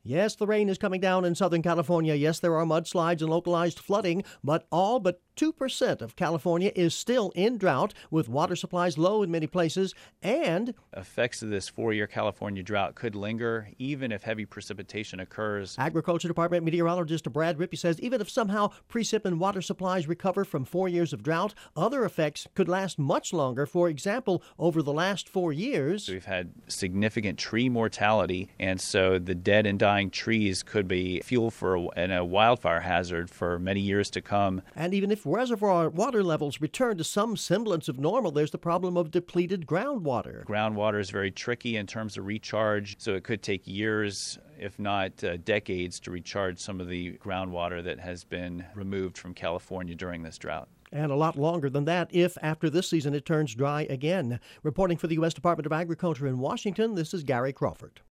Yes, the rain is coming down in Southern California. Yes, there are mudslides and localized flooding, but all but 2% of California is still in drought, with water supplies low in many places. And effects of this 4-year California drought could linger even if heavy precipitation occurs. Agriculture Department meteorologist Brad Rippey says even if somehow precip and water supplies recover from 4 years of drought, other effects could last much longer. For example, over the last 4 years, we've had significant tree mortality, and so the dead and dying trees could be fuel for a wildfire hazard for many years to come. And even if reservoir water levels return to some semblance of normal, there's the problem of depleted groundwater. Groundwater is very tricky in terms of recharge, so it could take years, if not decades, to recharge some of the groundwater that has been removed from California during this drought. And a lot longer than that if, after this season, it turns dry again. Reporting for the U.S. Department of Agriculture in Washington, this is Gary Crawford.